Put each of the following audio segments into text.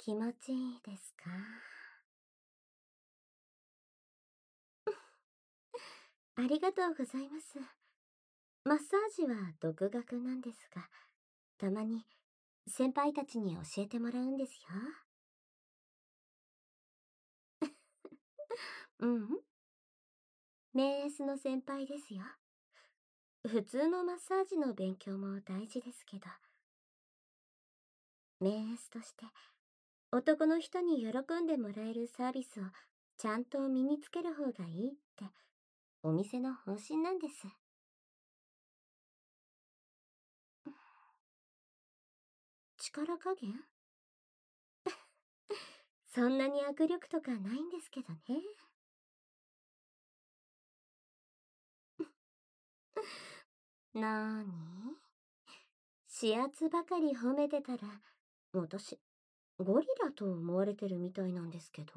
気持ちいいですか？ありがとうございます。マッサージは独学なんですが、たまに先輩たちに教えてもらうんですよ。うん、名 S の先輩ですよ。普通のマッサージの勉強も大事ですけど、名 S として男の人に喜んでもらえるサービスをちゃんと身につける方がいいってお店の方針なんです。力加減そんなに握力とかないんですけどね。なーに指圧ばかり褒めてたら、私、ゴリラと思われてるみたいなんですけど。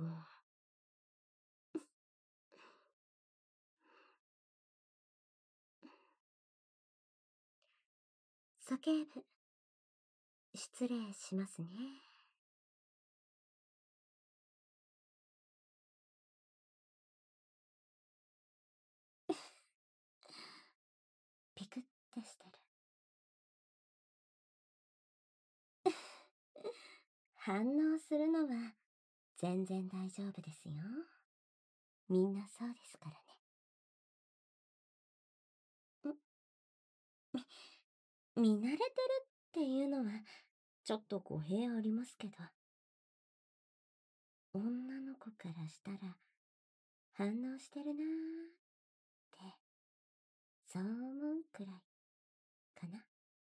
鼠径部、失礼しますね。ピクってしてる。反応するのは全然大丈夫ですよ。みんなそうですからね。見慣れてるっていうのは、ちょっと語弊ありますけど、女の子からしたら反応してるなーって、そう思うくらいかな。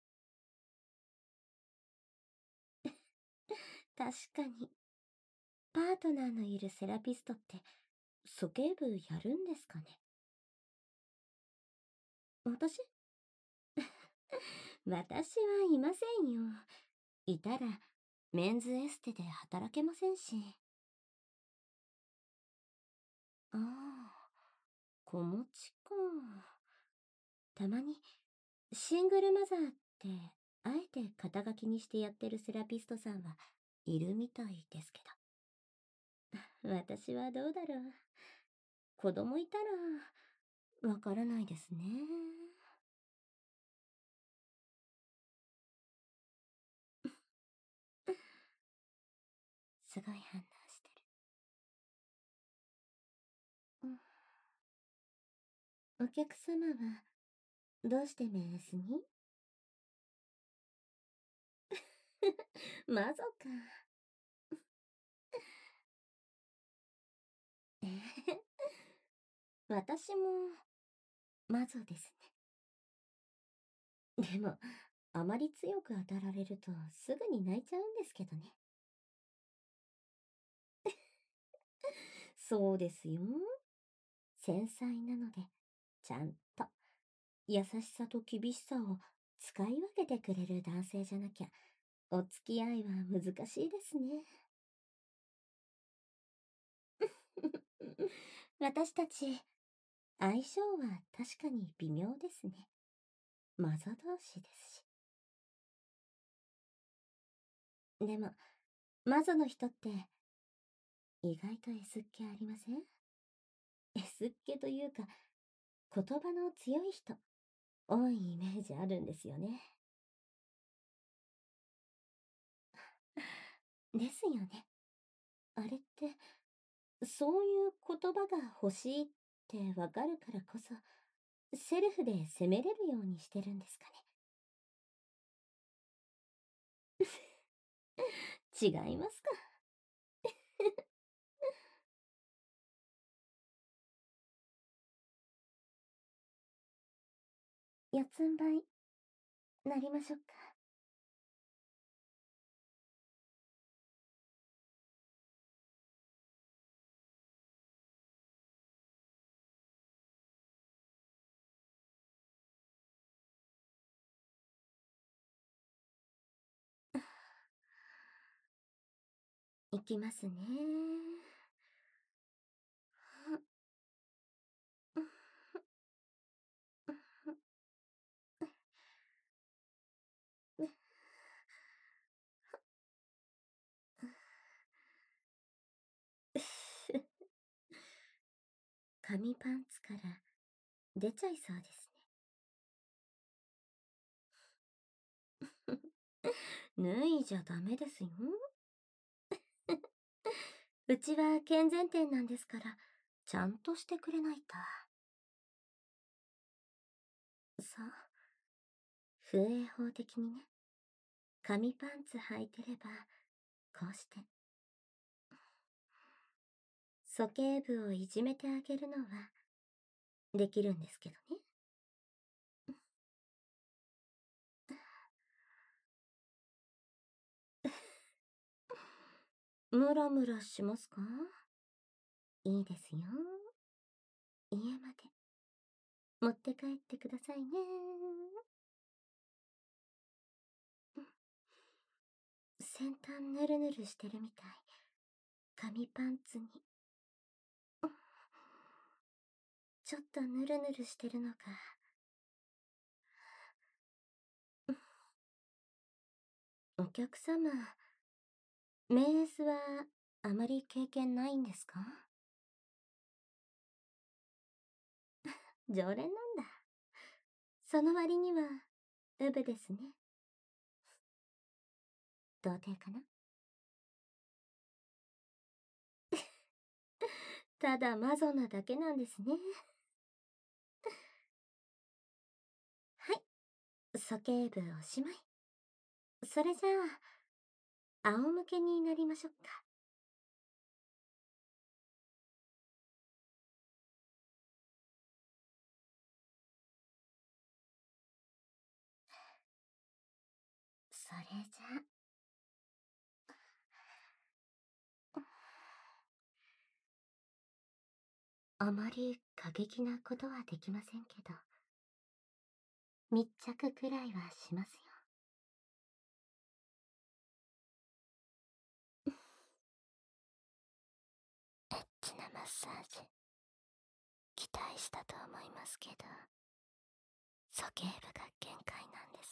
確かに、パートナーのいるセラピストって、鼠径部やるんですかね？私私はいませんよ。いたら、メンズエステで働けませんし。ああ、子持ちか。たまに、シングルマザーって、あえて肩書きにしてやってるセラピストさんはいるみたいですけど。私はどうだろう。子供いたら、わからないですね。すごい反応してる。お客様は、どうしてメンスにマゾか。えへ私も、マゾですね。でも、あまり強く当たられるとすぐに泣いちゃうんですけどね。そうですよ。繊細なので、ちゃんと優しさと厳しさを使い分けてくれる男性じゃなきゃ、お付き合いは難しいですね。私たち、相性は確かに微妙ですね。マザ同士ですし。でも、マゾの人って意外と S っ気ありません？ S っ気というか、言葉の強い人、多いイメージあるんですよね。ですよね。あれって、そういう言葉が欲しいってわかるからこそ、セルフで攻めれるようにしてるんですかね。違いますか？四つん這い、なりましょうか。いきますね。 パンツから出ちゃいそうですね。脱いじゃダメですよ。うちは健全店なんですから、ちゃんとしてくれないと。そう、風営法的にね、紙パンツ履いてれば、こうして、鼠径部をいじめてあげるのは、できるんですけどね。ムラムラしますか？いいですよ。家まで持って帰ってくださいね。先端ぬるぬるしてるみたい。紙パンツに。ちょっとぬるぬるしてるのか。お客様、メンスはあまり経験ないんですか？常連なんだ。その割には、ウブですね。童貞かな？ただマゾなだけなんですね。はい、鼠径部おしまい。それじゃあ、仰向けになりましょうか。それじゃあまり過激なことはできませんけど、密着くらいはしますよ。エッチなマッサージ、期待したと思いますけど、鼠径部が限界なんです。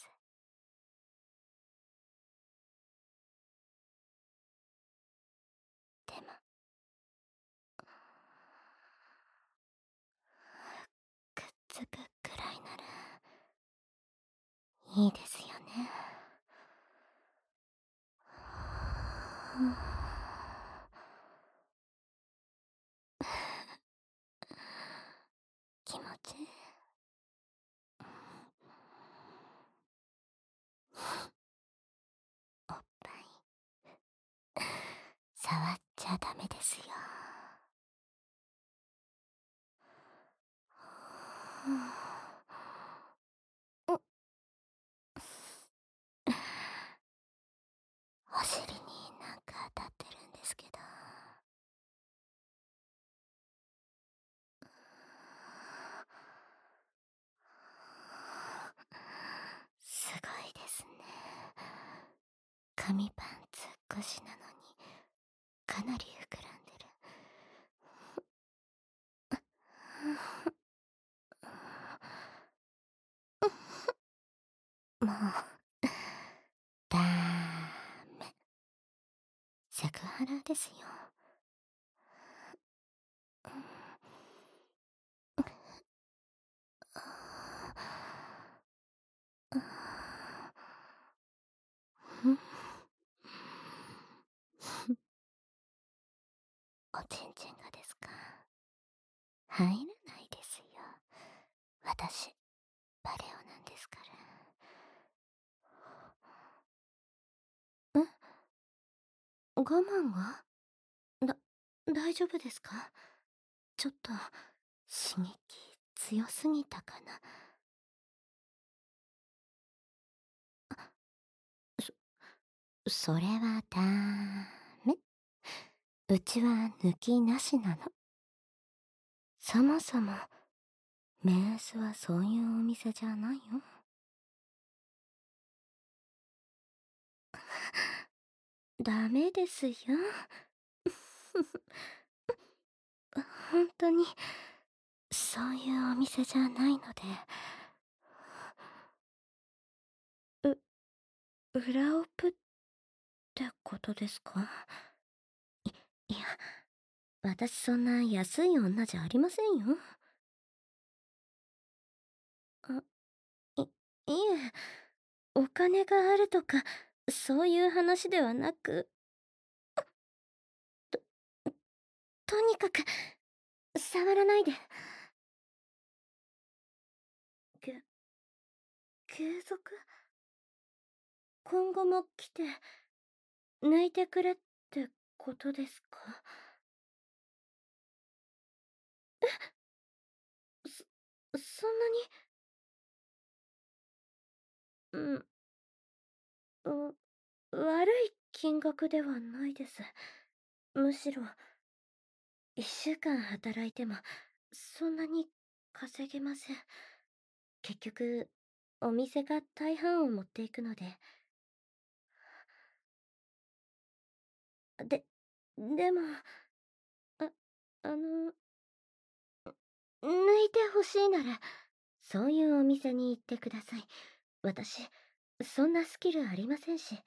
でも、くっつくくらいなら、いいですよね。気持ちいい。おっぱい、触っちゃダメですよ。お尻になんか当たってるんですけど。すごいですね。紙パンツ越しなのにかなり膨らんでる。もう、ダメ。セクハラですよ。おちんちんがですか？入らないですよ。私、バレオなんですから。我慢がだ、大丈夫ですか？ちょっと、刺激強すぎたかな。それはダメ。うちは抜きなしなの。そもそも、メンスはそういうお店じゃないよ。ダメですよ。本当に、そういうお店じゃないので。裏オプってことですか？いや、私そんな安い女じゃありませんよ。 いえ、お金があるとか、そういう話ではなく、とにかく、触らないで。け、継続？今後も来て、抜いてくれってことですか？そんなに、うん、う、悪い金額ではないです。むしろ、1週間働いても、そんなに稼げません。結局、お店が大半を持っていくので。でも、あ、抜いてほしいなら、そういうお店に行ってください。私、そんなスキルありませんし。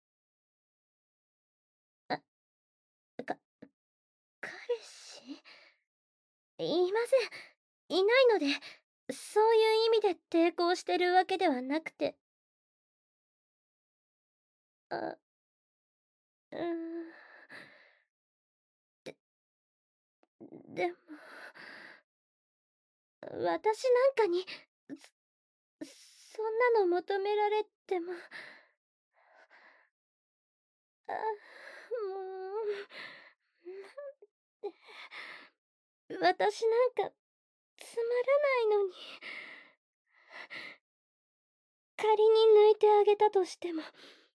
あ、か、彼氏？いません。いないので、そういう意味で抵抗してるわけではなくて。あ、うーん。でも、私なんかに、そんなの求められても、あ、もう、私なんかつまらないのに。仮に抜いてあげたとしても、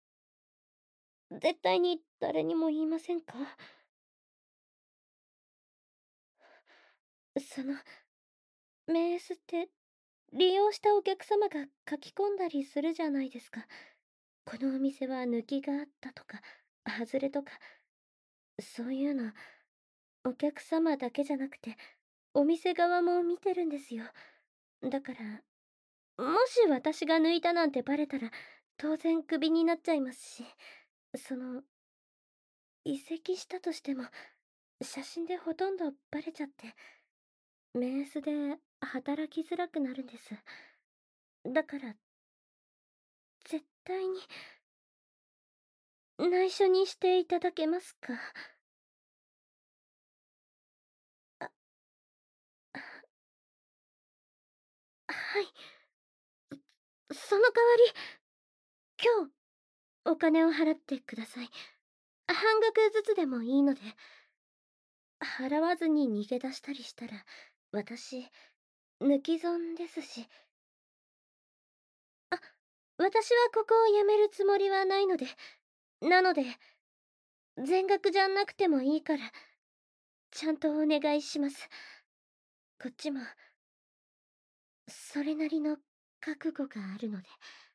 絶対に誰にも言いませんか？その、メースって利用したお客様が書き込んだりするじゃないですか。このお店は抜きがあったとか、外れとか、そういうの、お客様だけじゃなくて、お店側も見てるんですよ。だから、もし私が抜いたなんてバレたら、当然クビになっちゃいますし、その、移籍したとしても、写真でほとんどバレちゃって、メンスで働きづらくなるんです。だから、絶対に、内緒にしていただけますか？あ、はい。その代わり、今日、お金を払ってください。半額ずつでもいいので。払わずに逃げ出したりしたら、私、抜き損ですし。あ、私はここを辞めるつもりはないので。なので、全額じゃなくてもいいから、ちゃんとお願いします。こっちも、それなりの覚悟があるので。